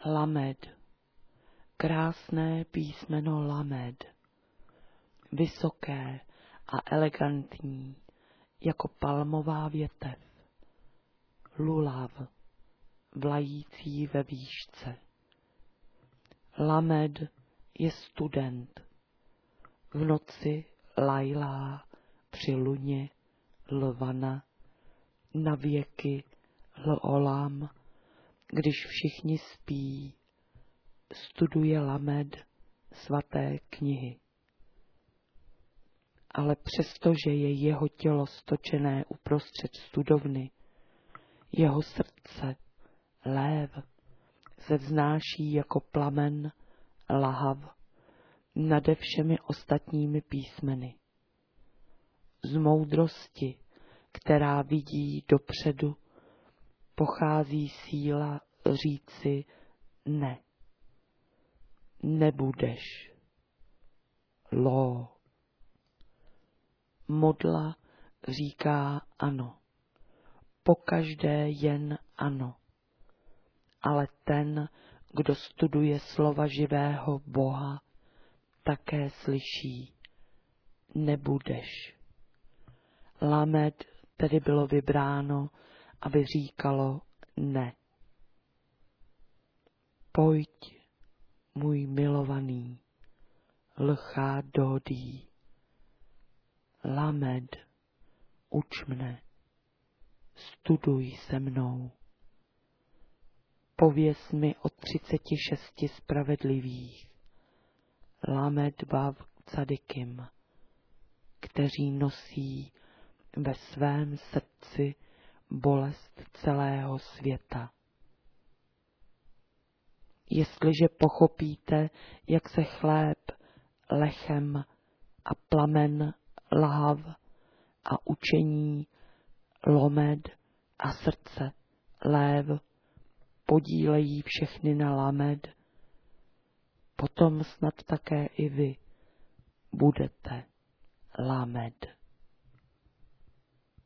Lamed, krásné písmeno lamed, vysoké a elegantní, jako palmová větev, lulav, vlající ve výšce. Lamed je student, v noci lajlá při luně lvana, na věky lolam, když všichni spí, studuje lamed svaté knihy. Ale přestože je jeho tělo stočené uprostřed studovny, jeho srdce, lév, se vznáší jako plamen lahav nade všemi ostatními písmeny. Z moudrosti, která vidí dopředu, pochází síla říci ne. Nebudeš. Lo. Modla říká ano. Pokaždé jen ano. Ale ten, kdo studuje slova živého Boha, také slyší nebudeš. Lamed tedy bylo vybráno, aby říkalo ne. Pojď, můj milovaný, lchá dodí. Lamed, uč mne, studuj se mnou. Pověz mi o 36 spravedlivých, Lamed Vav Cadikim, kteří nosí ve svém srdci bolest celého světa. Jestliže pochopíte, jak se chléb, lechem a plamen lahav a učení lomed a srdce lév podílejí všechny na lamed, potom snad také i vy budete lamed.